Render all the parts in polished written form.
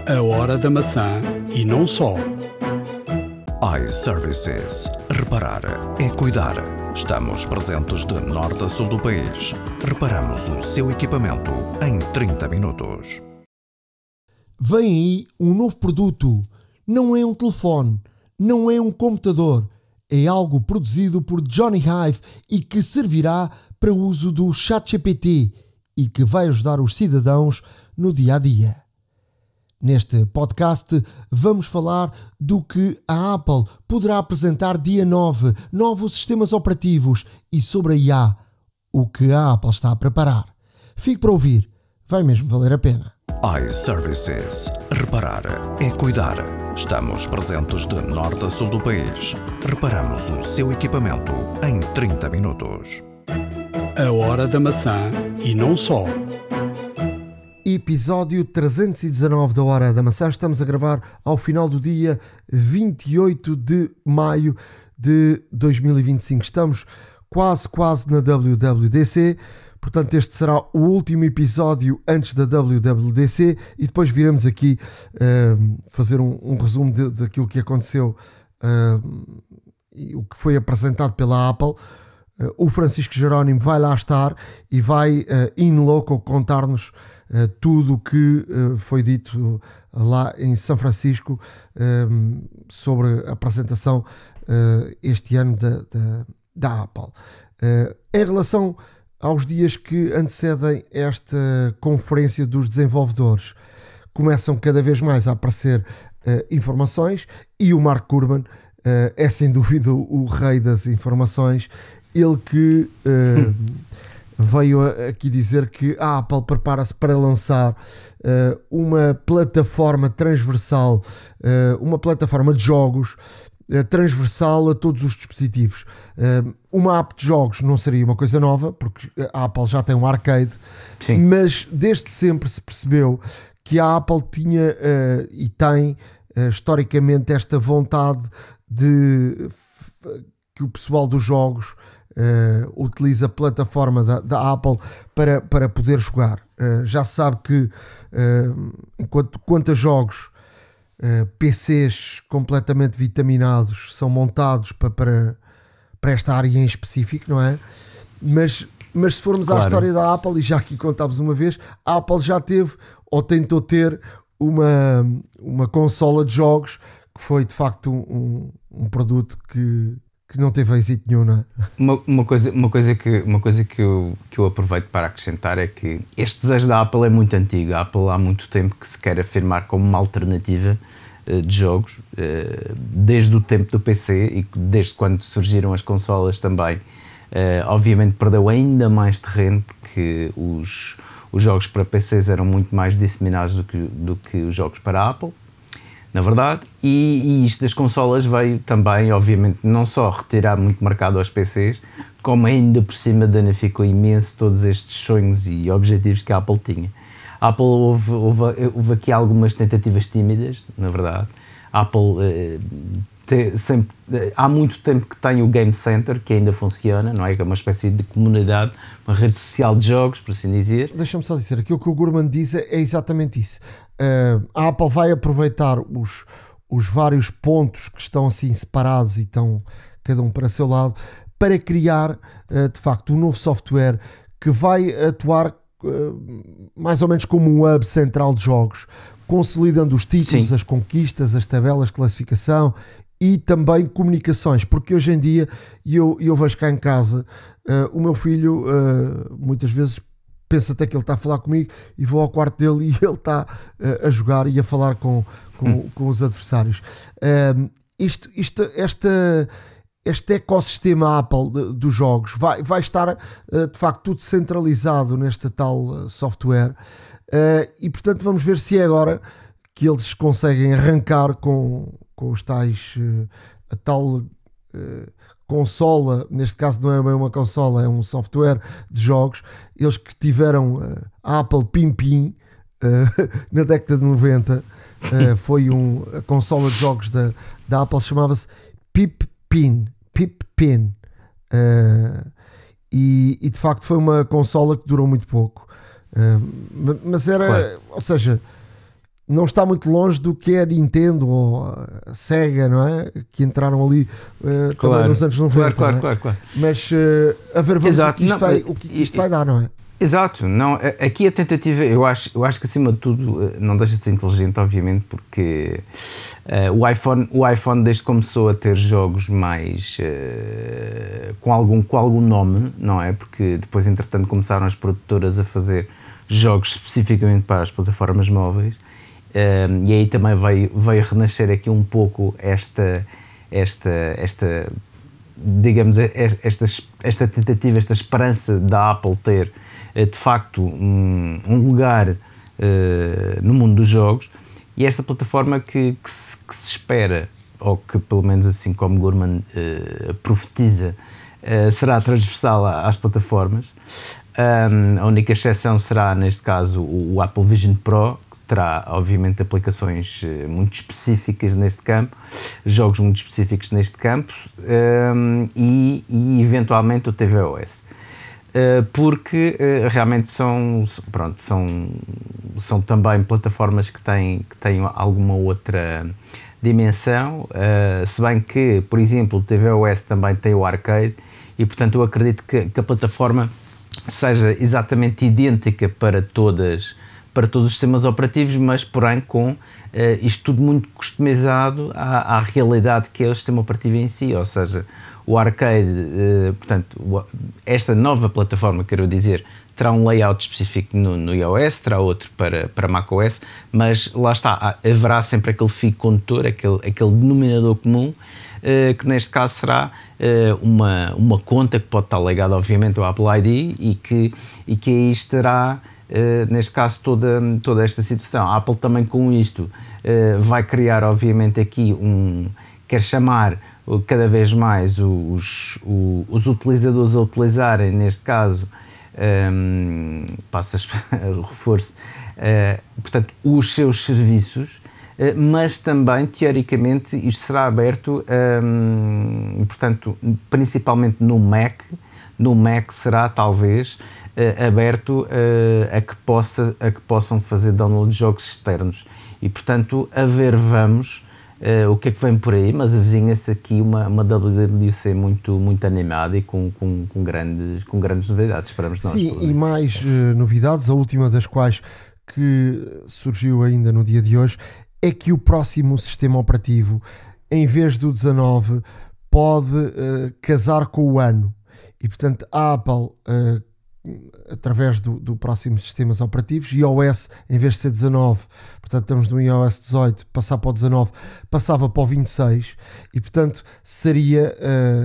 A hora da maçã e não só. iServices. Reparar é cuidar. Estamos presentes de norte a sul do país. Reparamos o seu equipamento em 30 minutos. Vem aí um novo produto. Não é um telefone, não é um computador. É algo produzido por Johnny Hive e que servirá para o uso do ChatGPT e que vai ajudar os cidadãos no dia a dia. Neste podcast vamos falar do que a Apple poderá apresentar dia 9, novos sistemas operativos e sobre a IA, o que a Apple está a preparar. Fique para ouvir, vai mesmo valer a pena. iServices. Reparar é cuidar. Estamos presentes de norte a sul do país. Reparamos o seu equipamento em 30 minutos. A hora da maçã e não só. Episódio 319 da Hora da Maçã. Estamos a gravar ao final do dia 28 de maio de 2025. Estamos quase na WWDC. Portanto, este será o último episódio antes da WWDC e depois viremos aqui fazer um resumo daquilo que aconteceu e o que foi apresentado pela Apple. O Francisco Jerónimo vai lá estar e vai in loco contar-nos tudo o que foi dito lá em São Francisco sobre a apresentação este ano da Apple. Em relação aos dias que antecedem esta conferência dos desenvolvedores, começam cada vez mais a aparecer informações e o Mark Gurman é sem dúvida o rei das informações. Ele que veio aqui dizer que a Apple prepara-se para lançar uma plataforma transversal, uma plataforma de jogos transversal a todos os dispositivos. Uma app de jogos não seria uma coisa nova, porque a Apple já tem um arcade. Sim. Mas desde sempre se percebeu que a Apple tinha e tem historicamente esta vontade de que o pessoal dos jogos utiliza a plataforma da Apple para poder jogar. Já se sabe que quanto a jogos, PCs completamente vitaminados são montados para esta área em específico, não é? Mas se formos à história da Apple, e já aqui contámos uma vez, a Apple já teve ou tentou ter uma consola de jogos que foi de facto um produto que não teve êxito nenhum, não é? Uma coisa que eu aproveito para acrescentar é que este desejo da Apple é muito antigo. A Apple há muito tempo que se quer afirmar como uma alternativa de jogos, desde o tempo do PC e desde quando surgiram as consolas também. Obviamente perdeu ainda mais terreno porque os jogos para PCs eram muito mais disseminados do que os jogos para a Apple, na verdade, e isto das consolas veio também, obviamente, não só retirar muito mercado aos PCs, como ainda por cima danificou imenso todos estes sonhos e objetivos que a Apple tinha. A Apple houve aqui algumas tentativas tímidas, na verdade. A Apple há muito tempo que tem o Game Center, que ainda funciona, não é? Que é uma espécie de comunidade, uma rede social de jogos, por assim dizer. Deixa-me só dizer, aquilo que o Gurman diz é exatamente isso. A Apple vai aproveitar os vários pontos que estão assim separados e estão cada um para o seu lado para criar de facto um novo software que vai atuar mais ou menos como um hub central de jogos, consolidando os títulos, sim, as conquistas, as tabelas de classificação e também comunicações, porque hoje em dia eu vejo cá em casa o meu filho muitas vezes pensa até que ele está a falar comigo e vou ao quarto dele e ele está a jogar e a falar com os adversários. Este ecossistema Apple dos jogos vai estar de facto tudo centralizado nesta tal software e portanto vamos ver se é agora que eles conseguem arrancar com os tais, a tal consola, neste caso não é bem uma consola, é um software de jogos. Eles que tiveram a Apple Pin na década de 90, foi a consola de jogos da Apple, chamava-se Pip-Pin, e de facto foi uma consola que durou muito pouco, mas era, claro, ou seja, não está muito longe do que é a Nintendo ou a Sega, não é? Que entraram ali também nos anos 90. Claro. Mas a ver, vamos o que isto vai dar, não é? Exato, não, aqui a tentativa, eu acho que acima de tudo não deixa de ser inteligente, obviamente, porque o iPhone desde que começou a ter jogos mais com algum nome, não é? Porque depois entretanto começaram as produtoras a fazer jogos especificamente para as plataformas móveis, e aí também veio renascer aqui um pouco esta digamos, esta tentativa, esta esperança da Apple ter de facto um lugar no mundo dos jogos, e esta plataforma que se espera, ou que pelo menos assim como Gurman profetiza, será transversal às plataformas. A única exceção será, neste caso, o Apple Vision Pro, que terá obviamente aplicações muito específicas neste campo, jogos muito específicos neste campo, e eventualmente o tvOS. Porque realmente são também plataformas que têm alguma outra dimensão, se bem que, por exemplo, o tvOS também tem o Arcade, e portanto eu acredito que a plataforma seja exatamente idêntica para todos os sistemas operativos, mas porém com isto tudo muito customizado à realidade que é o sistema operativo em si, ou seja, o Arcade, portanto, esta nova plataforma, quero dizer, terá um layout específico no iOS, terá outro para macOS, mas lá está, haverá sempre aquele fio condutor, aquele denominador comum, que neste caso será uma conta que pode estar ligada obviamente ao Apple ID e que aí estará, neste caso, toda esta situação. A Apple também com isto vai criar obviamente aqui quer chamar cada vez mais os utilizadores a utilizarem, neste caso, passas reforço, portanto, os seus serviços, mas também, teoricamente, isto será aberto, portanto, principalmente no Mac será talvez aberto a que possam fazer download de jogos externos, e portanto, a ver, vamos o que é que vem por aí, mas avizinha-se aqui uma WWDC muito animada e com grandes novidades, esperamos nós. Sim, e mais novidades, a última das quais que surgiu ainda no dia de hoje é que o próximo sistema operativo, em vez do 19, pode casar com o ano, e portanto a Apple, através do próximo sistemas operativos, iOS, em vez de ser 19, portanto estamos no iOS 18, passar para o 19, passava para o 26, e portanto seria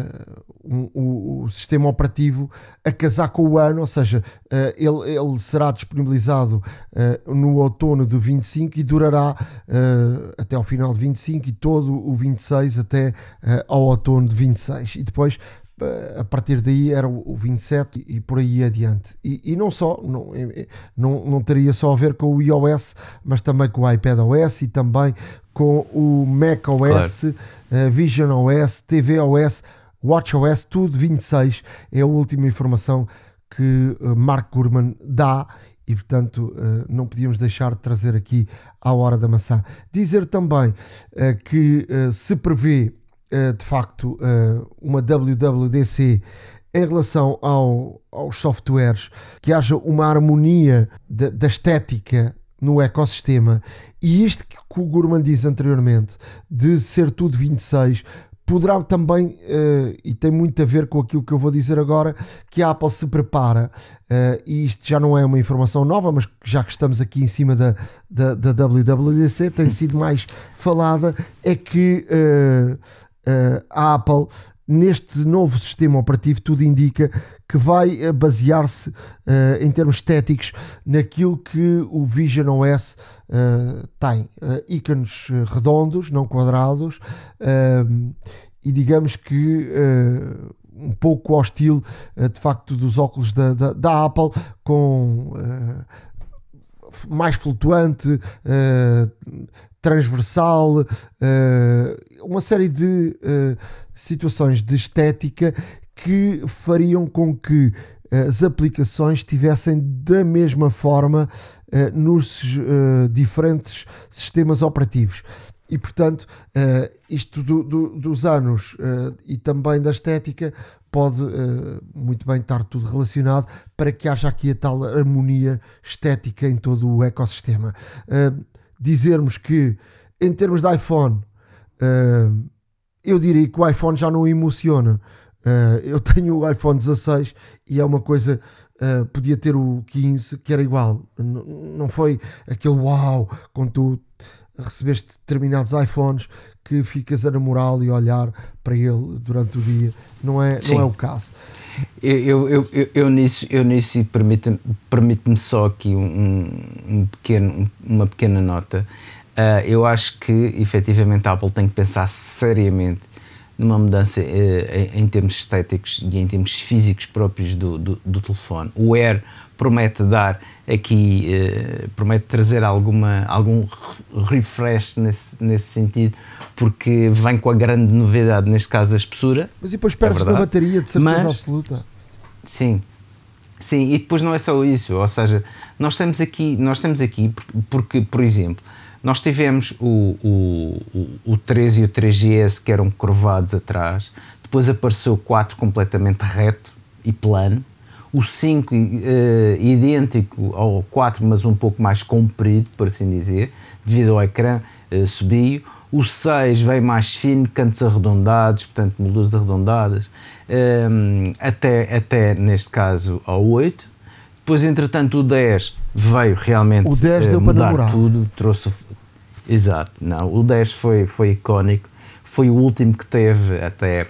o sistema operativo a casar com o ano, ou seja, ele será disponibilizado no outono de 25 e durará até ao final de 25 e todo o 26 até ao outono de 26, e depois a partir daí era o 27 e por aí adiante, e não só, não teria só a ver com o iOS, mas também com o iPadOS e também com o macOS, claro. VisionOS, tvOS, watchOS, tudo 26 é a última informação que Mark Gurman dá, e portanto não podíamos deixar de trazer aqui à hora da maçã. Dizer também que se prevê de facto uma WWDC em relação aos softwares, que haja uma harmonia da estética no ecossistema, e isto que o Gurman diz anteriormente, de ser tudo 26, poderá também, e tem muito a ver com aquilo que eu vou dizer agora, que a Apple se prepara, e isto já não é uma informação nova, mas já que estamos aqui em cima da WWDC, tem sido mais falada, é que a Apple, neste novo sistema operativo, tudo indica que vai basear-se em termos estéticos naquilo que o VisionOS tem, ícones redondos, não quadrados, e digamos que um pouco ao estilo de facto dos óculos da Apple, com mais flutuante, transversal, uma série de situações de estética que fariam com que as aplicações estivessem da mesma forma nos diferentes sistemas operativos. E, portanto, isto dos anos e também da estética pode muito bem estar tudo relacionado para que haja aqui a tal harmonia estética em todo o ecossistema. Dizermos que, em termos de iPhone, eu diria que o iPhone já não emociona. Eu tenho o iPhone 16 e é uma coisa... podia ter o 15 que era igual. Não foi aquele uau quando tu recebeste determinados iPhones que ficas a namorar e a olhar para ele durante o dia. Não é o caso. Eu nisso e permite-me só aqui uma pequena nota. Eu acho que efetivamente a Apple tem que pensar seriamente numa mudança em termos estéticos e em termos físicos próprios do telefone. O Air promete dar aqui, promete trazer algum refresh nesse sentido, porque vem com a grande novidade, neste caso da espessura. Mas e depois perdes da bateria, de certeza absoluta. Sim, e depois não é só isso, ou seja, nós temos aqui porque, por exemplo, nós tivemos o 3 e o 3GS que eram curvados atrás, depois apareceu o 4 completamente reto e plano, o 5 idêntico ao 4, mas um pouco mais comprido, por assim dizer, devido ao ecrã subiu, o 6 veio mais fino, cantos arredondados, portanto molduras arredondadas, até neste caso ao 8. Depois, entretanto, o 10 veio realmente mudar tudo, trouxe... Exato, não, o 10 foi icónico, foi o último que teve até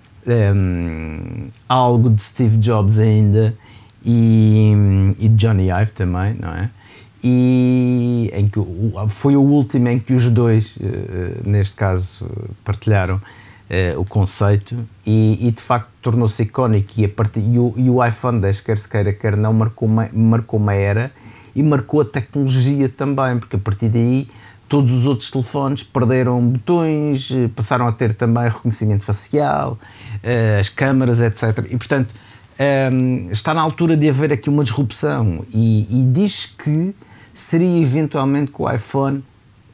algo de Steve Jobs ainda e de Johnny Ive também, não é? E em que foi o último em que os dois, neste caso, partilharam o conceito e de facto tornou-se icónico e o iPhone 10, quer se queira, quer não, marcou uma era e marcou a tecnologia também, porque a partir daí todos os outros telefones perderam botões, passaram a ter também reconhecimento facial, as câmaras, etc. E portanto está na altura de haver aqui uma disrupção e diz que seria eventualmente com o iPhone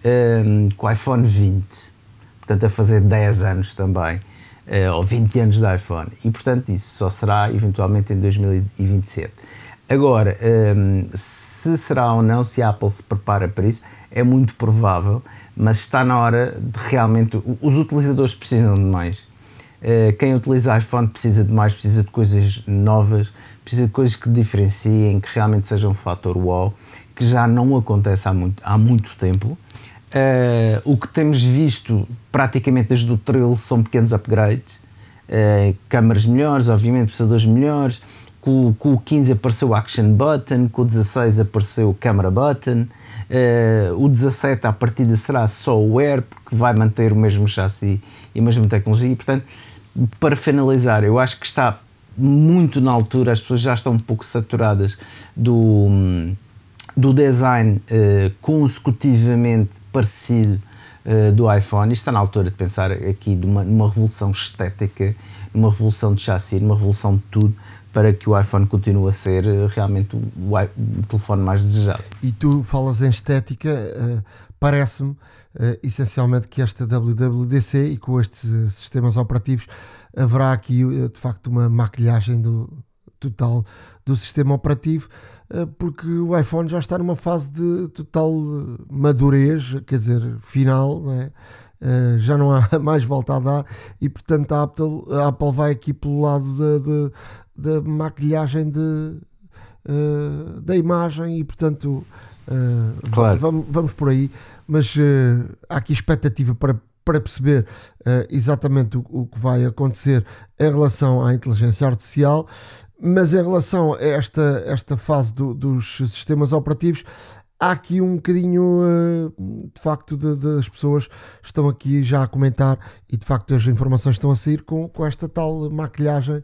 20, portanto a fazer 10 anos também, ou 20 anos de iPhone, e portanto isso só será eventualmente em 2027. Agora, se será ou não, se a Apple se prepara para isso, é muito provável, mas está na hora de realmente, os utilizadores precisam de mais. Quem utiliza iPhone precisa de mais, precisa de coisas novas, precisa de coisas que diferenciem, que realmente sejam um fator wow, que já não acontece há muito tempo. O que temos visto praticamente desde o 13 são pequenos upgrades, câmaras melhores, obviamente processadores melhores. Com o 15 apareceu o Action Button, com o 16 apareceu o Camera Button, o 17 à partida será só o Air, porque vai manter o mesmo chassi e a mesma tecnologia. E, portanto, para finalizar, eu acho que está muito na altura, as pessoas já estão um pouco saturadas do design consecutivamente parecido do iPhone, e está na altura de pensar aqui numa revolução estética, numa revolução de chassi, numa revolução de tudo, para que o iPhone continue a ser realmente o telefone mais desejado. E tu falas em estética, parece-me essencialmente que esta WWDC e com estes sistemas operativos haverá aqui de facto uma maquilhagem total do sistema operativo, porque o iPhone já está numa fase de total madurez, quer dizer, final, não é? Já não há mais volta a dar e portanto a Apple vai aqui pelo lado da maquilhagem da imagem e portanto claro. vamos por aí, mas há aqui expectativa para perceber exatamente o que vai acontecer em relação à inteligência artificial, mas em relação a esta fase dos sistemas operativos, há aqui um bocadinho, de facto, das pessoas estão aqui já a comentar e de facto as informações estão a sair com esta tal maquilhagem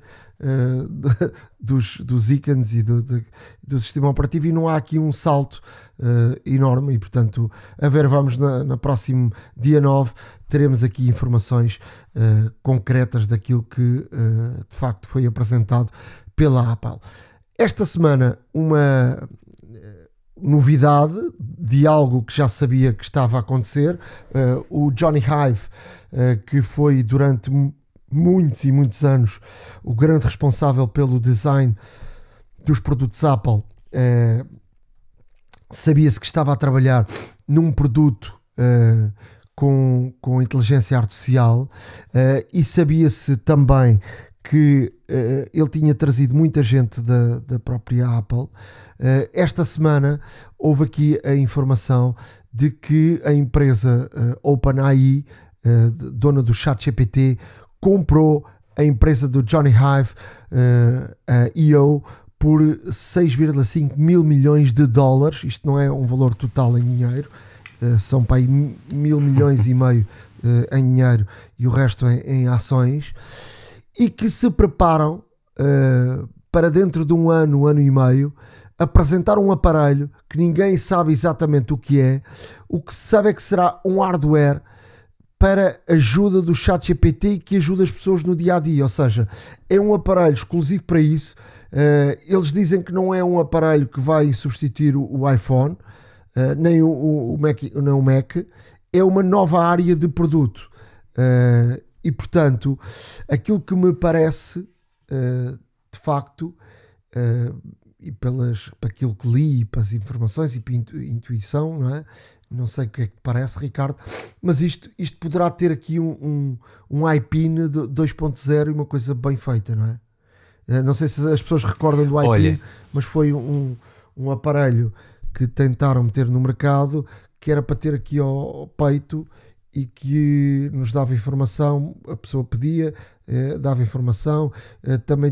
dos ícones e do sistema operativo, e não há aqui um salto enorme e portanto a ver, vamos na próximo dia 9 teremos aqui informações concretas daquilo que de facto foi apresentado pela Apple. Esta semana, uma novidade de algo que já sabia que estava a acontecer. O Johnny Ive, que foi durante muitos e muitos anos o grande responsável pelo design dos produtos Apple, sabia-se que estava a trabalhar num produto com inteligência artificial, e sabia-se também que ele tinha trazido muita gente da própria Apple. Esta semana houve aqui a informação de que a empresa OpenAI, dona do ChatGPT, comprou a empresa do Johnny Ive, a EO, por 6,5 mil milhões de dólares. Isto não é um valor total em dinheiro, são para aí 1,5 milhões em dinheiro e o resto em ações, e que se preparam para dentro de um ano e meio apresentar um aparelho que ninguém sabe exatamente o que é. O que se sabe é que será um hardware para ajuda do ChatGPT, que ajuda as pessoas no dia a dia, ou seja, é um aparelho exclusivo para isso. Eles dizem que não é um aparelho que vai substituir o iPhone, nem o Mac, é uma nova área de produto. E portanto, aquilo que me parece, de facto, e para aquilo que li, para as informações e para a intuição, não é? Não sei o que é que te parece, Ricardo, mas isto poderá ter aqui um iPin 2.0 e uma coisa bem feita, não é? Não sei se as pessoas recordam do iPin, mas foi um aparelho que tentaram meter no mercado, que era para ter aqui ao peito e que nos dava informação. A pessoa pedia, dava informação, também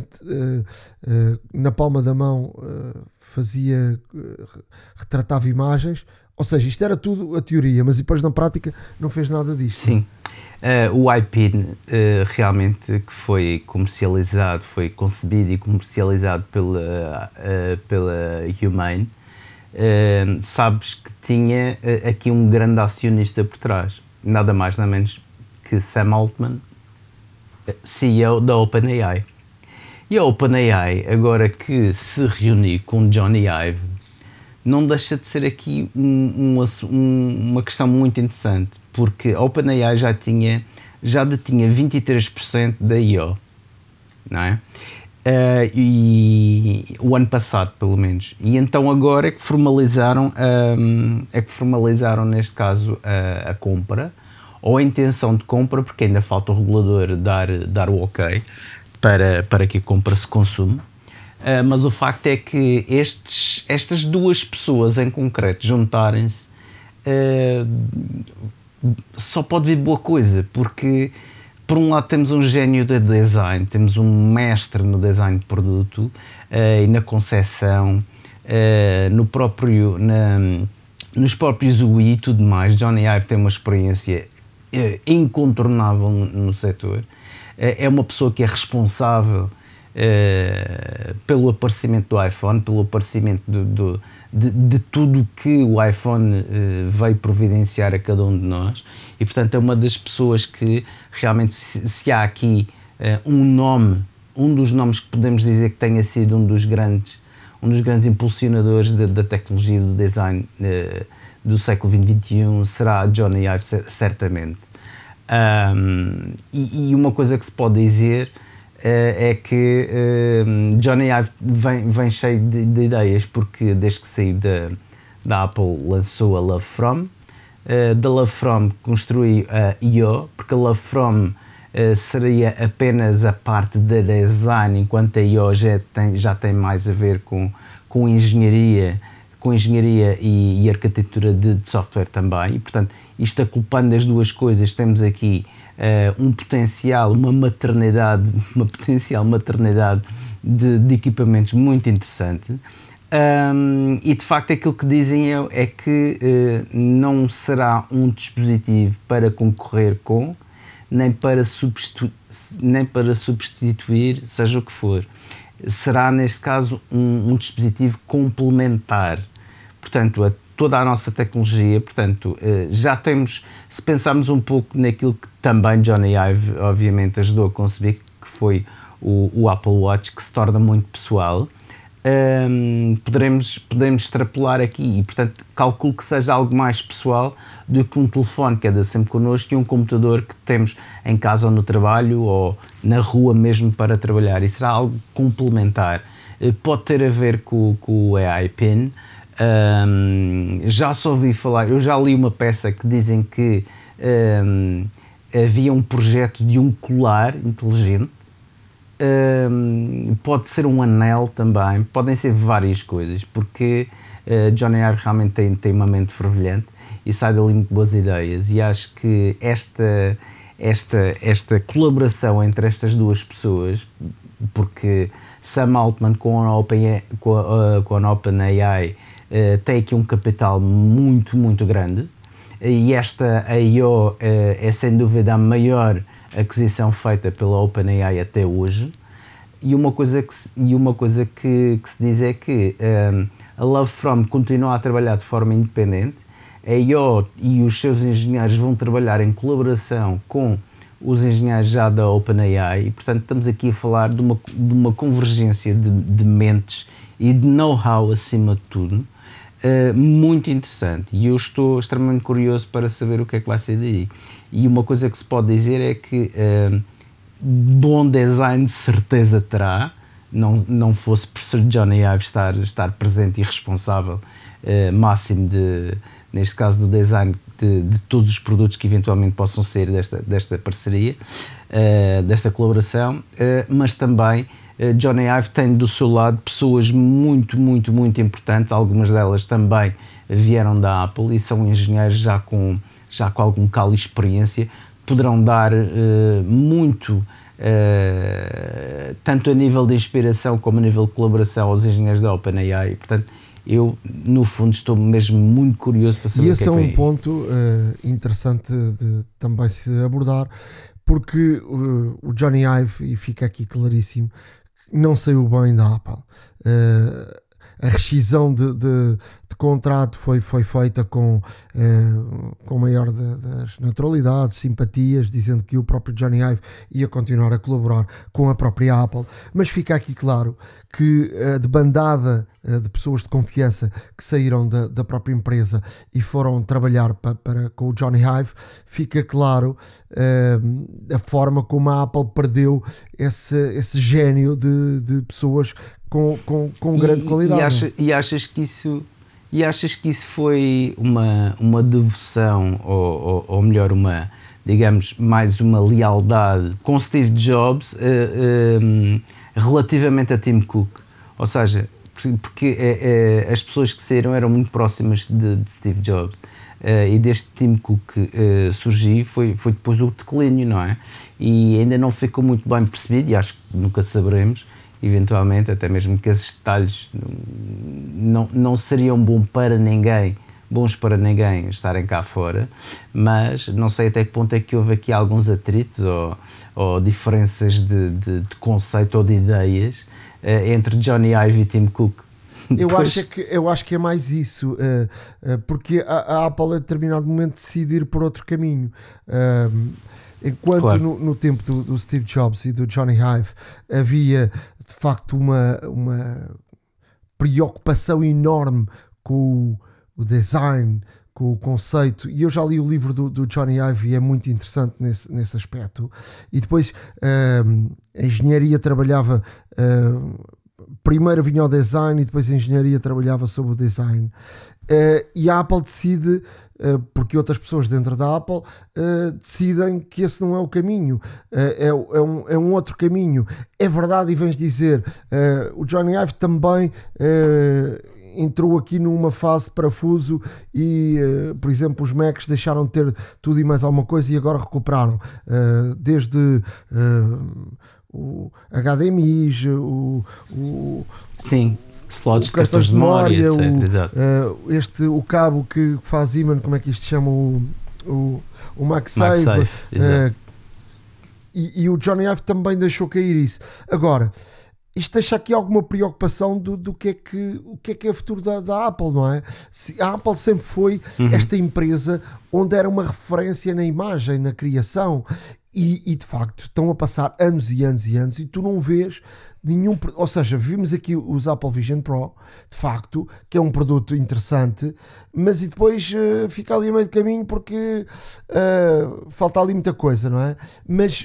na palma da mão fazia, retratava imagens. Ou seja, isto era tudo a teoria, mas depois na prática não fez nada disto. Sim. O iPin realmente que foi comercializado, foi concebido e comercializado pela Humane, sabes que tinha aqui um grande acionista por trás, nada mais nada menos que Sam Altman, CEO da OpenAI. E a OpenAI, agora que se reuniu com Johnny Ive, não deixa de ser aqui uma questão muito interessante, porque a OpenAI já detinha 23% da IO, não é? E o ano passado, pelo menos. E então agora é que formalizaram neste caso a compra, ou a intenção de compra, porque ainda falta o regulador dar o ok para que a compra se consuma. Mas o facto é que estas duas pessoas em concreto juntarem-se, só pode vir boa coisa, porque por um lado temos um gênio de design, temos um mestre no design de produto, e na concepção, nos próprios UI e tudo mais. Johnny Ive tem uma experiência incontornável no setor, é uma pessoa que é responsável pelo aparecimento do iPhone, pelo aparecimento de tudo que o iPhone veio providenciar a cada um de nós, e portanto é uma das pessoas que realmente, se há aqui um dos nomes que podemos dizer que tenha sido um dos grandes impulsionadores da tecnologia do design do século XXI, será Johnny Ive, certamente. E uma coisa que se pode dizer é que Johnny Ive vem cheio de ideias, porque desde que saiu da Apple lançou a Love From, da Love From construiu a IO, porque a Love From seria apenas a parte da design, enquanto a IO já tem mais a ver com engenharia e arquitetura de software também, e portanto isto acoplando as duas coisas, temos aqui uma potencial maternidade de equipamentos muito interessante. E de facto aquilo que dizem é que não será um dispositivo para concorrer com, nem para substituir, seja o que for. Será neste caso um dispositivo complementar, portanto, a toda a nossa tecnologia. Portanto, já temos, se pensarmos um pouco naquilo que também Johnny Ive obviamente ajudou a conceber, que foi o Apple Watch, que se torna muito pessoal, podemos extrapolar aqui e, portanto, calculo que seja algo mais pessoal do que um telefone que anda sempre connosco e um computador que temos em casa ou no trabalho ou na rua mesmo para trabalhar. Isso será algo complementar. Pode ter a ver com o AI Pin. Já só ouvi falar, eu já li uma peça que dizem que havia um projeto de um colar inteligente. Pode ser um anel também, podem ser várias coisas, porque Johnny Ive realmente tem uma mente fervilhante e sai dali muito boas ideias, e acho que esta colaboração entre estas duas pessoas, porque Sam Altman com a OpenAI tem aqui um capital muito, muito grande, e esta I.O. é sem dúvida a maior aquisição feita pela OpenAI até hoje, e uma coisa que se diz é que a Lovefrom continua a trabalhar de forma independente, a I.O. e os seus engenheiros vão trabalhar em colaboração com os engenheiros já da OpenAI, e portanto estamos aqui a falar de uma convergência de mentes e de know-how acima de tudo, muito interessante, e eu estou extremamente curioso para saber o que é que vai ser daí. E uma coisa que se pode dizer é que bom design de certeza terá, não fosse por Sir Johnny Ive estar presente e responsável máximo neste caso do design de todos os produtos que eventualmente possam ser desta parceria, desta colaboração, mas também Johnny Ive tem do seu lado pessoas muito, muito, muito importantes, algumas delas também vieram da Apple e são engenheiros já com algum calo e experiência, poderão dar muito, tanto a nível de inspiração como a nível de colaboração aos engenheiros da OpenAI. Portanto, eu, no fundo, estou mesmo muito curioso para saber o que é que vem. E esse é um ponto interessante de também se abordar, porque o Johnny Ive, e fica aqui claríssimo, não saiu bem da Apple. A rescisão de contrato foi feita com maior das naturalidades, simpatias, dizendo que o próprio Johnny Ive ia continuar a colaborar com a própria Apple, mas fica aqui claro que a debandada de pessoas de confiança que saíram da própria empresa e foram trabalhar com o Johnny Ive, fica claro a forma como a Apple perdeu esse gênio de pessoas com grande qualidade. E achas que isso foi uma devoção, ou melhor, digamos, mais uma lealdade com Steve Jobs relativamente a Tim Cook? Ou seja, porque as pessoas que saíram eram muito próximas de Steve Jobs, e deste Tim Cook surgir foi depois o declínio, não é? E ainda não ficou muito bem percebido, e acho que nunca saberemos, eventualmente, até mesmo que esses detalhes não seriam bons para ninguém estarem cá fora, mas não sei até que ponto é que houve aqui alguns atritos ou diferenças de conceito ou de ideias entre Johnny Ive e Tim Cook. Eu acho que é mais isso, porque a Apple a determinado momento decide ir por outro caminho. Enquanto claro, no tempo do Steve Jobs e do Johnny Ive havia de facto uma preocupação enorme com o design, com o conceito, e eu já li o livro do Johnny Ive e é muito interessante nesse aspecto. E depois a engenharia trabalhava, primeiro vinha o design e depois a engenharia trabalhava sobre o design, e a Apple decide, porque outras pessoas dentro da Apple decidem que esse não é o caminho, é um outro caminho. É verdade, e vens dizer, o Johnny Ive também entrou aqui numa fase de parafuso e, por exemplo, os Macs deixaram de ter tudo e mais alguma coisa e agora recuperaram, desde o HDMI, sim, slots de cartões de memória, etc. O cabo que faz imã, como é que isto chama, o MagSafe, e o Johnny Ive também deixou cair isso. Agora, isto deixa aqui alguma preocupação do que é o futuro da Apple, não é? A Apple sempre foi esta empresa onde era uma referência na imagem, na criação, e de facto estão a passar anos e anos e anos e tu não vês nenhum, ou seja, vimos aqui os Apple Vision Pro, de facto, que é um produto interessante, mas e depois fica ali a meio de caminho porque falta ali muita coisa, não é? Mas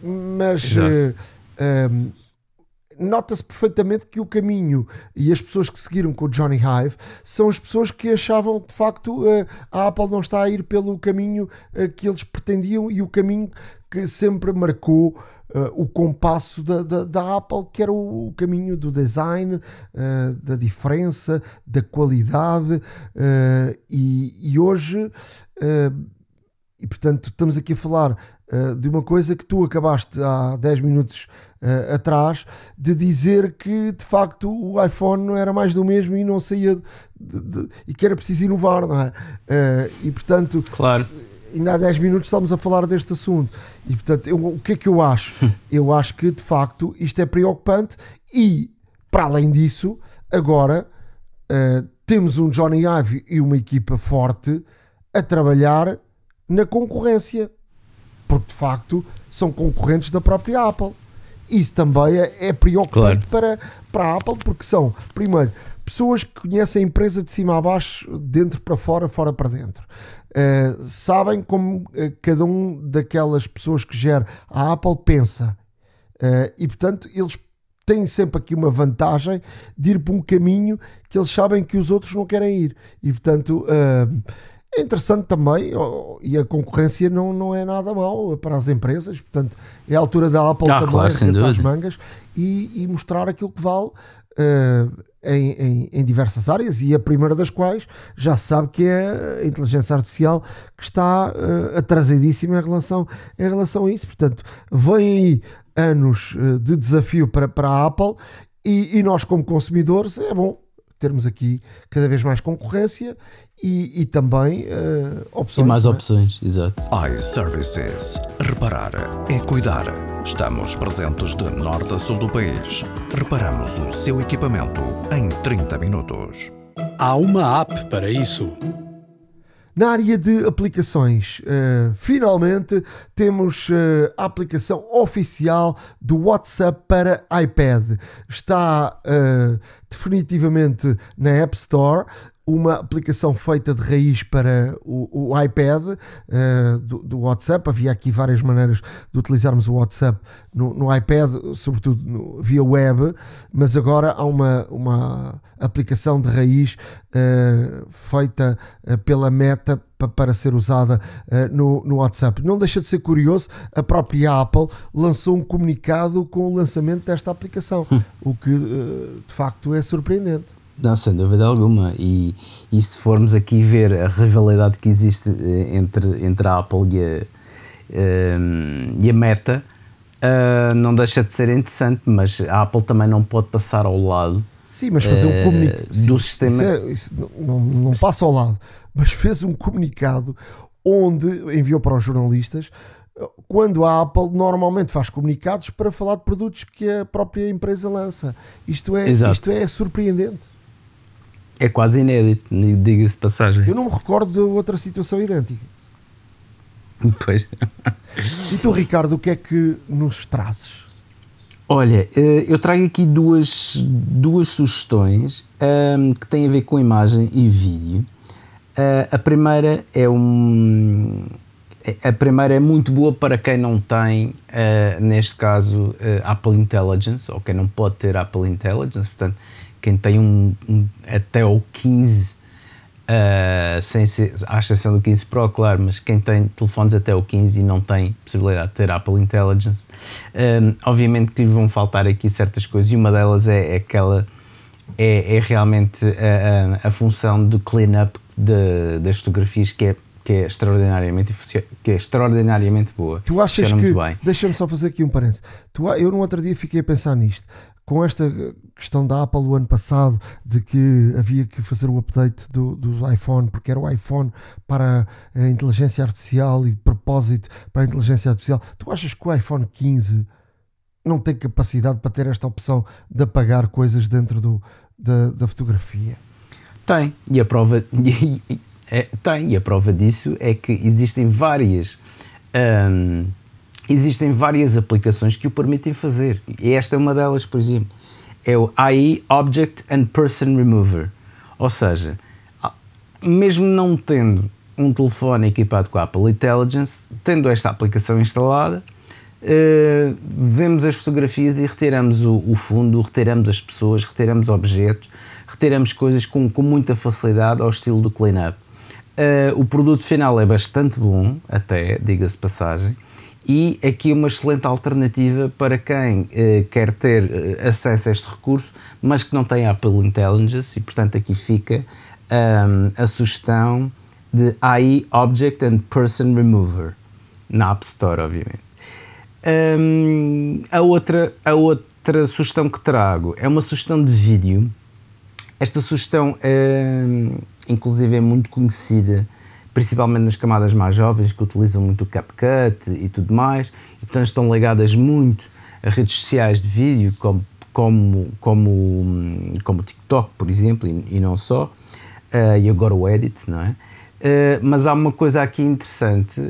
nota-se perfeitamente que o caminho e as pessoas que seguiram com o Johnny Ive são as pessoas que achavam de facto a Apple não está a ir pelo caminho que eles pretendiam e o caminho que sempre marcou o compasso da Apple, que era o caminho do design, da diferença, da qualidade, e hoje e portanto estamos aqui a falar de uma coisa que tu acabaste há 10 minutos atrás de dizer que de facto o iPhone não era mais do mesmo e não saía e que era preciso inovar, não é? E portanto, claro, ainda há 10 minutos estamos a falar deste assunto e portanto o que é que eu acho? Eu acho que de facto isto é preocupante e para além disso agora temos um Johnny Ive e uma equipa forte a trabalhar na concorrência, porque de facto são concorrentes da própria Apple. Isso também é preocupante, claro, para a Apple, porque são, primeiro, pessoas que conhecem a empresa de cima a baixo, dentro para fora, fora para dentro. Sabem como cada um daquelas pessoas que gera a Apple pensa. E portanto eles têm sempre aqui uma vantagem de ir por um caminho que eles sabem que os outros não querem ir. E portanto é interessante também, e a concorrência não é nada mau para as empresas, portanto é a altura da Apple também claro, arregaçar as mangas e mostrar aquilo que vale em diversas áreas, e a primeira das quais já se sabe que é a inteligência artificial, que está atrasadíssima em relação a isso. Portanto, vêm aí anos de desafio para a Apple e nós como consumidores é bom termos aqui cada vez mais concorrência e também opções. E mais opções, exato. iServices. Reparar é cuidar. Estamos presentes de norte a sul do país. Reparamos o seu equipamento em 30 minutos. Há uma app para isso. Na área de aplicações, finalmente temos a aplicação oficial do WhatsApp para iPad. Está definitivamente na App Store, uma aplicação feita de raiz para o iPad do WhatsApp. Havia aqui várias maneiras de utilizarmos o WhatsApp no iPad, sobretudo via web, mas agora há uma aplicação de raiz feita pela Meta para ser usada no WhatsApp. Não deixa de ser curioso, a própria Apple lançou um comunicado com o lançamento desta aplicação, o que de facto é surpreendente. Não, sem dúvida alguma, e se formos aqui ver a rivalidade que existe entre a Apple e a Meta, não deixa de ser interessante, mas a Apple também não pode passar ao lado. Sim, mas fazer um comunicado do sistema. Isso não passa ao lado, mas fez um comunicado onde enviou para os jornalistas, quando a Apple normalmente faz comunicados para falar de produtos que a própria empresa lança. Isto é surpreendente. É quase inédito, diga-se de passagem. Eu não me recordo de outra situação idêntica. Pois. E tu, Ricardo, o que é que nos trazes? Olha, eu trago aqui duas sugestões que têm a ver com imagem e vídeo. A primeira é muito boa para quem não tem, neste caso, Apple Intelligence, ou quem não pode ter Apple Intelligence. Portanto, quem tem até o 15, à exceção do 15 Pro, claro, mas quem tem telefones até o 15 e não tem possibilidade de ter Apple Intelligence, obviamente que lhe vão faltar aqui certas coisas, e uma delas é é realmente a função do clean-up das fotografias, que é extraordinariamente boa. Tu achas que, deixa-me só fazer aqui um parênteses, eu no outro dia fiquei a pensar nisto, com esta questão da Apple o ano passado, de que havia que fazer o update do iPhone, porque era o iPhone para a inteligência artificial e propósito para a inteligência artificial. Tu achas que o iPhone 15 não tem capacidade para ter esta opção de apagar coisas dentro da fotografia? Tem, e a prova disso é que existem várias aplicações que o permitem fazer, e esta é uma delas, por exemplo, é o AI Object and Person Remover, ou seja, mesmo não tendo um telefone equipado com a Apple Intelligence, tendo esta aplicação instalada, vemos as fotografias e retiramos o fundo, retiramos as pessoas, retiramos objetos, retiramos coisas com muita facilidade ao estilo do clean-up. O produto final é bastante bom, até, diga-se de passagem, e aqui uma excelente alternativa para quem quer ter acesso a este recurso, mas que não tem Apple Intelligence, e portanto aqui fica a sugestão de AI Object and Person Remover, na App Store, obviamente. A outra sugestão que trago é uma sugestão de vídeo. Esta sugestão inclusive é muito conhecida, principalmente nas camadas mais jovens, que utilizam muito o CapCut e tudo mais, e portanto estão ligadas muito a redes sociais de vídeo, como o TikTok, por exemplo, e não só, e agora o Edit, não é? Mas há uma coisa aqui interessante,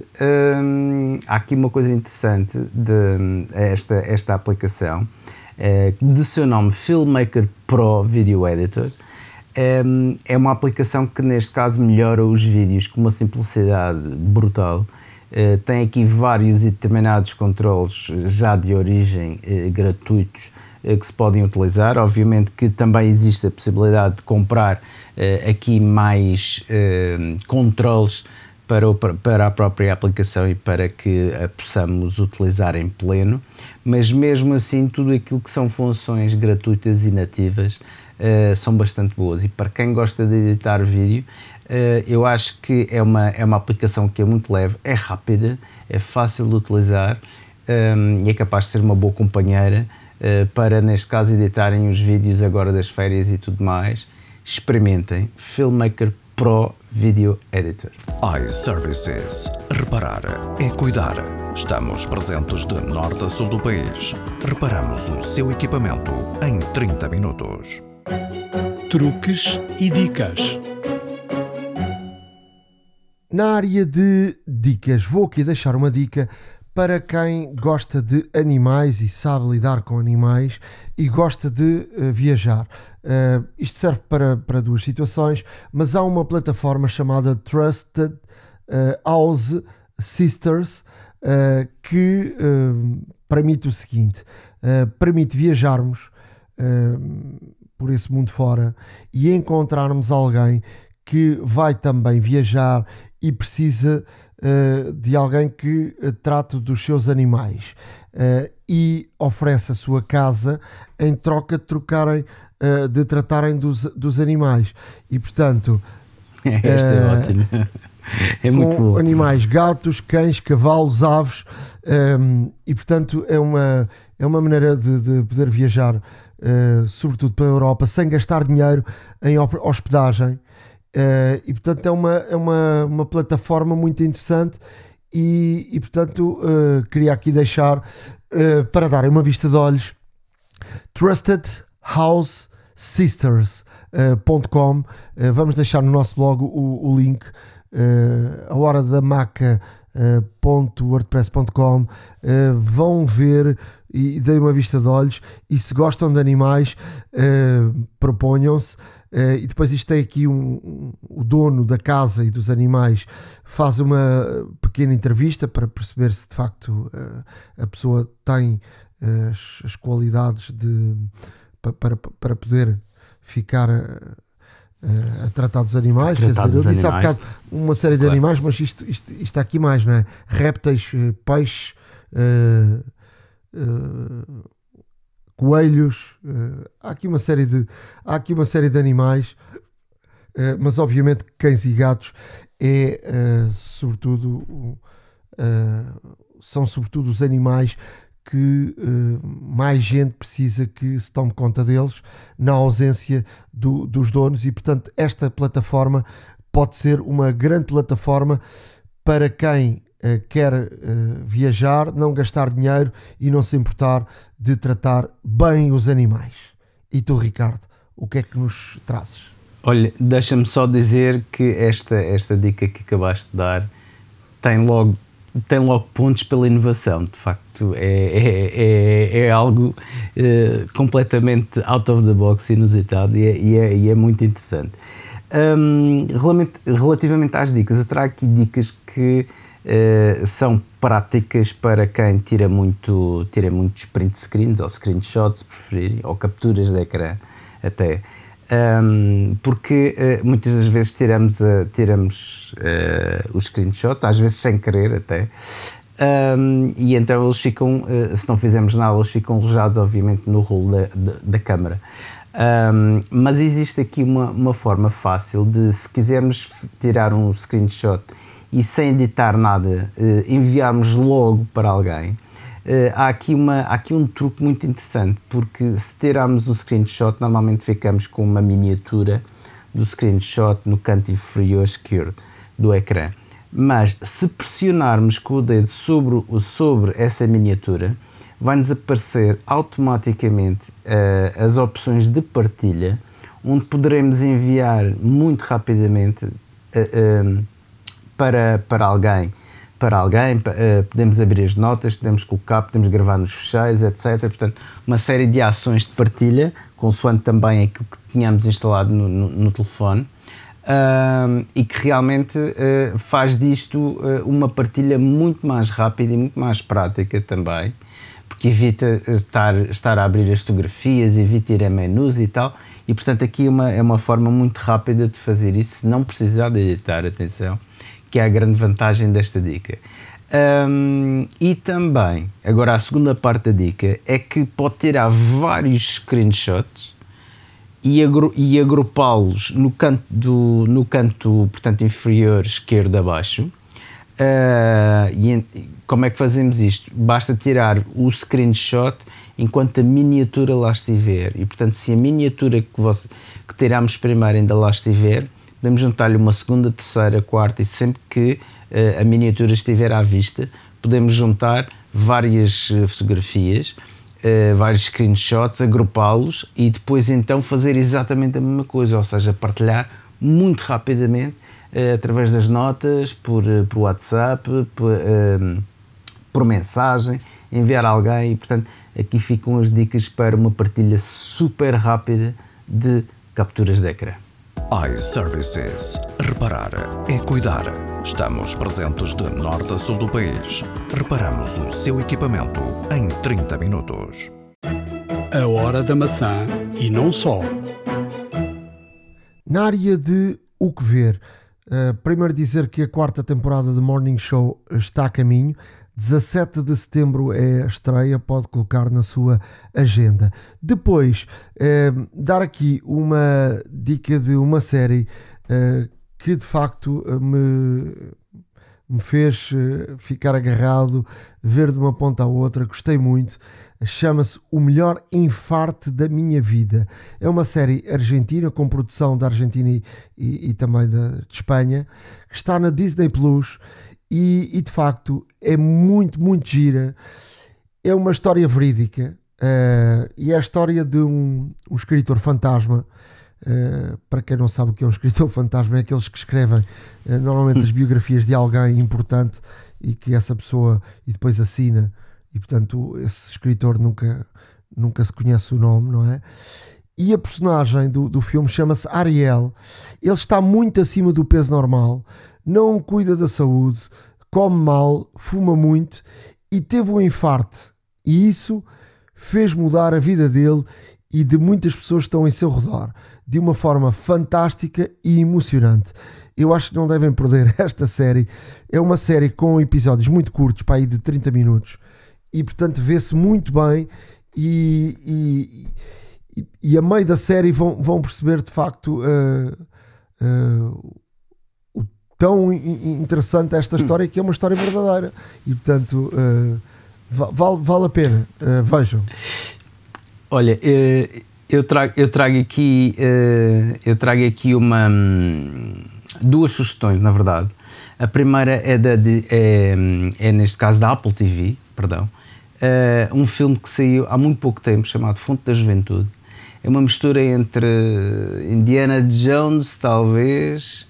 de esta aplicação, de seu nome Filmmaker Pro Video Editor. É uma aplicação que neste caso melhora os vídeos com uma simplicidade brutal. Tem aqui vários e determinados controles já de origem gratuitos que se podem utilizar. Obviamente que também existe a possibilidade de comprar aqui mais controles para a própria aplicação e para que a possamos utilizar em pleno, mas mesmo assim tudo aquilo que são funções gratuitas e nativas são bastante boas, e para quem gosta de editar vídeo, eu acho que é uma aplicação que é muito leve, é rápida, é fácil de utilizar e é capaz de ser uma boa companheira para, neste caso, editarem os vídeos agora das férias e tudo mais. Experimentem Filmmaker Pro Video Editor. iServices. Reparar é cuidar. Estamos presentes de norte a sul do país. Reparamos o seu equipamento em 30 minutos. Truques e dicas. Na área de dicas, vou aqui deixar uma dica para quem gosta de animais e sabe lidar com animais e gosta de viajar. Isto serve para duas situações, mas há uma plataforma chamada Trusted House Sisters que permite o seguinte, permite viajarmos por esse mundo fora e encontrarmos alguém que vai também viajar e precisa de alguém que trate dos seus animais e oferece a sua casa em troca de tratarem dos animais, e portanto Este é ótimo, é muito com bom. animais, gatos, cães, cavalos, aves, e portanto é uma maneira de poder viajar sobretudo para a Europa sem gastar dinheiro em hospedagem. E portanto é uma plataforma muito interessante e portanto queria aqui deixar para darem uma vista de olhos trustedhousesisters.com. Vamos deixar no nosso blog o link, ahoradamaca.wordpress.com. Vão ver e deem uma vista de olhos, e se gostam de animais, proponham-se. E depois isto tem aqui o dono da casa e dos animais faz uma pequena entrevista para perceber se de facto a pessoa tem as qualidades para poder ficar a tratar dos animais. Quer dizer, eu disse há bocado uma série de animais, mas isto está aqui mais, não é? Répteis, peixes, coelhos, há aqui uma série de animais, mas obviamente cães e gatos são sobretudo os animais que mais gente precisa que se tome conta deles na ausência dos donos, e portanto esta plataforma pode ser uma grande plataforma para quem quer viajar, não gastar dinheiro e não se importar de tratar bem os animais. E tu, Ricardo, o que é que nos trazes? Olha, deixa-me só dizer que esta dica que acabaste de dar tem logo pontos pela inovação. De facto, é algo completamente out of the box, inusitado e é muito interessante. Relativamente às dicas, eu trago aqui dicas que são práticas para quem tira muitos print screens ou screenshots, se preferirem, ou capturas de ecrã até. Porque muitas das vezes tiramos os screenshots, às vezes sem querer até, e então eles ficam, se não fizermos nada, eles ficam alojados obviamente no rolo da câmara. Mas existe aqui uma forma fácil de, se quisermos tirar um screenshot e sem editar nada, enviarmos logo para alguém. Há aqui um truque muito interessante, porque se tirarmos o screenshot, normalmente ficamos com uma miniatura do screenshot no canto inferior esquerdo do ecrã. Mas se pressionarmos com o dedo sobre essa miniatura, vai-nos aparecer automaticamente as opções de partilha, onde poderemos enviar muito rapidamente para alguém, podemos abrir as notas, podemos colocar, podemos gravar nos fecheiros, etc. Portanto, uma série de ações de partilha, consoante também aquilo que tínhamos instalado no telefone, e que realmente faz disto uma partilha muito mais rápida e muito mais prática também, porque evita estar a abrir as fotografias, evita ir a menus e tal, e portanto aqui é uma forma muito rápida de fazer isso, se não precisar de editar, atenção, que é a grande vantagem desta dica. E também, agora a segunda parte da dica, é que pode tirar vários screenshots e agrupá-los no canto, portanto, inferior esquerdo abaixo. E como é que fazemos isto? Basta tirar o screenshot enquanto a miniatura lá estiver, e portanto, se a miniatura que tiramos primeiro ainda lá estiver, podemos juntar-lhe uma segunda, terceira, quarta, e sempre que a miniatura estiver à vista, podemos juntar várias fotografias, vários screenshots, agrupá-los e depois então fazer exatamente a mesma coisa, ou seja, partilhar muito rapidamente através das notas, por WhatsApp, por mensagem, enviar a alguém. E portanto aqui ficam as dicas para uma partilha super rápida de capturas de ecrã. iServices. Reparar é cuidar. Estamos presentes de norte a sul do país. Reparamos o seu equipamento em 30 minutos. A hora da maçã e não só. Na área de o que ver, primeiro dizer que a quarta temporada de Morning Show está a caminho. 17 de setembro é a estreia, pode colocar na sua agenda. Depois, dar aqui uma dica de uma série que de facto me fez ficar agarrado, ver de uma ponta à outra, gostei muito. Chama-se O Melhor Infarte da Minha Vida. É uma série argentina, com produção da Argentina e também de Espanha, que está na Disney Plus. E de facto é muito, muito gira. É uma história verídica, e é a história de um escritor fantasma. Para quem não sabe o que é um escritor fantasma, é aqueles que escrevem normalmente as biografias de alguém importante e que essa pessoa e depois assina, e portanto esse escritor nunca se conhece o nome, não é? E a personagem do filme chama-se Ariel. Ele está muito acima do peso normal, não cuida da saúde, come mal, fuma muito e teve um infarte. E isso fez mudar a vida dele e de muitas pessoas que estão em seu redor, de uma forma fantástica e emocionante. Eu acho que não devem perder esta série. É uma série com episódios muito curtos, para aí de 30 minutos. E portanto vê-se muito bem e a meio da série vão perceber de facto o tão interessante esta história, que é uma história verdadeira, e portanto vale a pena, vejam. Olha, eu trago aqui duas sugestões, na verdade. A primeira é neste caso da Apple TV, perdão. Um filme que saiu há muito pouco tempo, chamado Fonte da Juventude. É uma mistura entre Indiana Jones, talvez,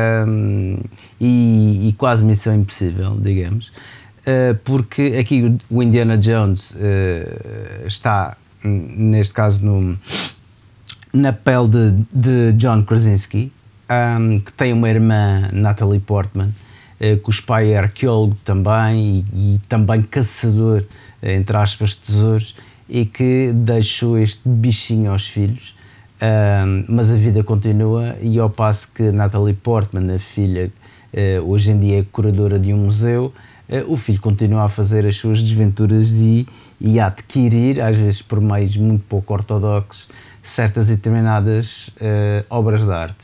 e quase Missão Impossível, digamos. Porque aqui o Indiana Jones está, neste caso, na pele de John Krasinski, que tem uma irmã, Natalie Portman, cujo pai é arqueólogo também e também caçador, entre aspas, de tesouros, e que deixou este bichinho aos filhos, mas a vida continua, e ao passo que Natalie Portman, a filha, hoje em dia é curadora de um museu, o filho continua a fazer as suas desventuras e a adquirir, às vezes por meios muito pouco ortodoxos, certas e determinadas obras de arte.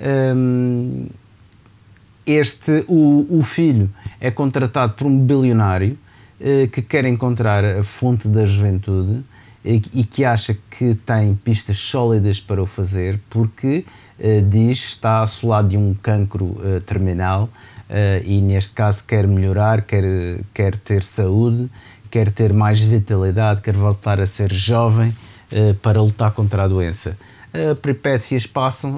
O filho é contratado por um bilionário que quer encontrar a fonte da juventude e que acha que tem pistas sólidas para o fazer, porque diz que está assolado de um cancro terminal e neste caso quer melhorar, quer ter saúde, quer ter mais vitalidade, quer voltar a ser jovem para lutar contra a doença. Peripécias passam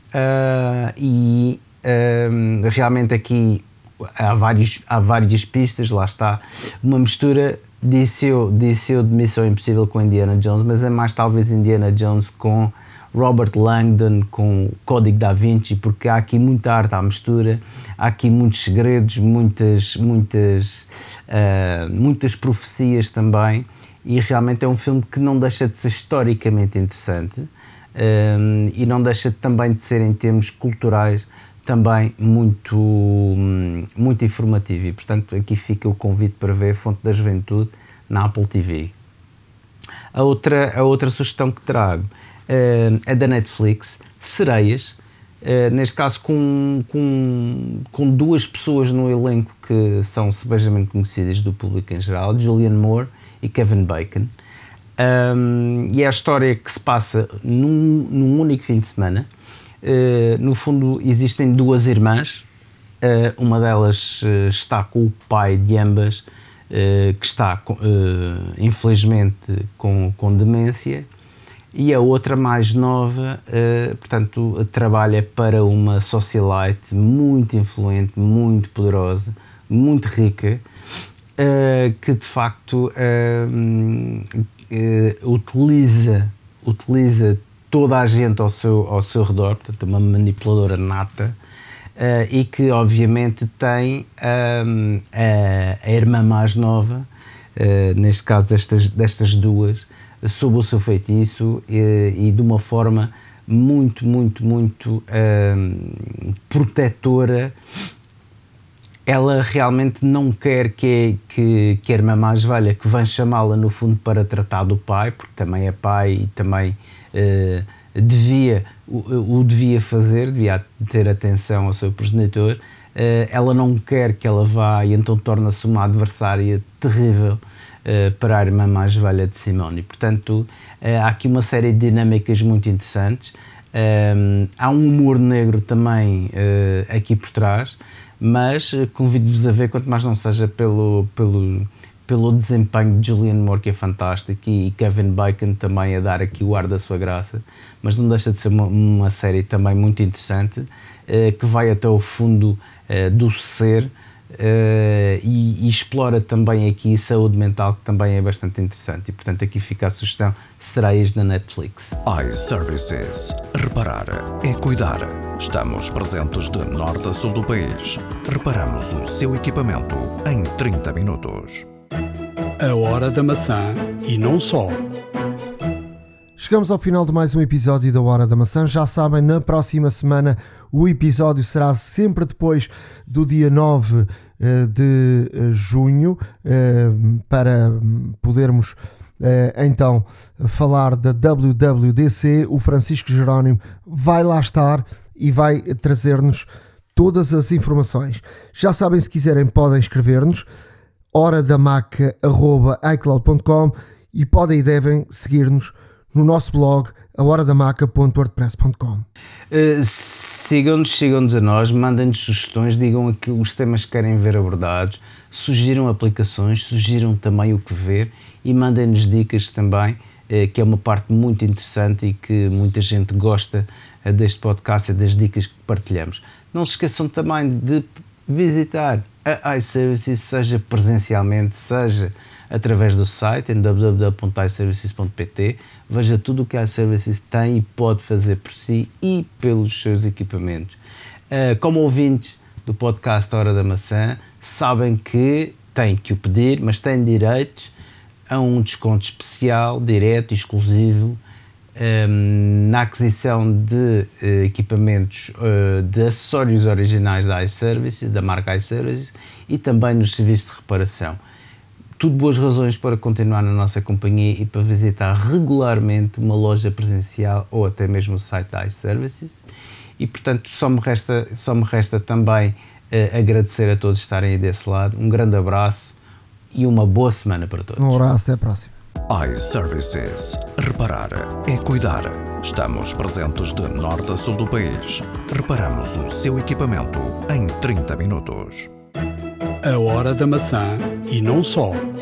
e realmente aqui há várias pistas, lá está, uma mistura, disse eu de Missão Impossível com Indiana Jones, mas é mais talvez Indiana Jones com Robert Langdon, com Código da Vinci, porque há aqui muita arte à mistura, há aqui muitos segredos, muitas profecias também, e realmente é um filme que não deixa de ser historicamente interessante e não deixa também de ser, em termos culturais, também muito informativo, e portanto aqui fica o convite para ver Fonte da Juventude na Apple TV. A outra sugestão que trago é da Netflix, Sereias, neste caso com duas pessoas no elenco que são sebejamente conhecidas do público em geral, Julianne Moore e Kevin Bacon, e é a história que se passa num único fim de semana. No fundo existem duas irmãs, uma delas está com o pai de ambas, que está infelizmente com demência, e a outra mais nova, portanto, trabalha para uma socialite muito influente, muito poderosa, muito rica, que de facto utiliza toda a gente ao seu redor, portanto uma manipuladora nata, e que obviamente tem a irmã mais nova, neste caso destas duas, sob o seu feitiço e de uma forma muito protetora. Ela realmente não quer que a irmã mais velha, que vem chamá-la no fundo para tratar do pai, porque também é pai e também devia fazer, devia ter atenção ao seu progenitor, ela não quer que ela vá, e então torna-se uma adversária terrível para a irmã mais velha de Simone. Portanto, há aqui uma série de dinâmicas muito interessantes. Há um humor negro também aqui por trás, mas convido-vos a ver, quanto mais não seja pelo desempenho de Julianne Moore, que é fantástico, e Kevin Bacon também a dar aqui o ar da sua graça, mas não deixa de ser uma série também muito interessante, que vai até o fundo do ser, e explora também aqui saúde mental, que também é bastante interessante, e portanto aqui fica a sugestão, Sereias na Netflix. iServices. Reparar é cuidar. Estamos presentes de norte a sul do país. Reparamos o seu equipamento em 30 minutos. A Hora da Maçã e não só. Chegamos ao final de mais um episódio da Hora da Maçã. Já sabem, na próxima semana o episódio será sempre depois do dia 9 de junho, para podermos então falar da WWDC. O Francisco Jerónimo vai lá estar e vai trazer-nos todas as informações. Já sabem, se quiserem podem escrever-nos horadamaca@icloud.com e podem e devem seguir-nos no nosso blog ahoradamaca.wordpress.com. Sigam-nos a nós, mandem-nos sugestões, digam aqui os temas que querem ver abordados, sugiram aplicações, sugiram também o que ver e mandem-nos dicas também, que é uma parte muito interessante e que muita gente gosta deste podcast e das dicas que partilhamos. Não se esqueçam também de visitar a iServices, seja presencialmente, seja através do site em www.iservices.pt. Veja tudo o que a iServices tem e pode fazer por si e pelos seus equipamentos. Como ouvintes do podcast Hora da Maçã, sabem que têm que o pedir, mas têm direito a um desconto especial, direto e exclusivo na aquisição de equipamentos, de acessórios originais da iServices, da marca iServices, e também nos serviços de reparação. Tudo boas razões para continuar na nossa companhia e para visitar regularmente uma loja presencial ou até mesmo o site da iServices. E portanto só me resta também agradecer a todos estarem aí desse lado. Um grande abraço e uma boa semana para todos. Um abraço, até a próxima. iServices. Reparar é cuidar. Estamos presentes de norte a sul do país. Reparamos o seu equipamento em 30 minutos. A Hora da Maçã e não só.